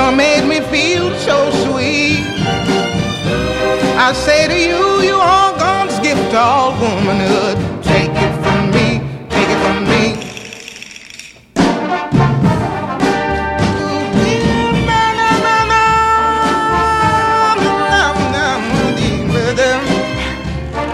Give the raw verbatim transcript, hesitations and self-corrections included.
song made me feel so sweet. I say to you, you all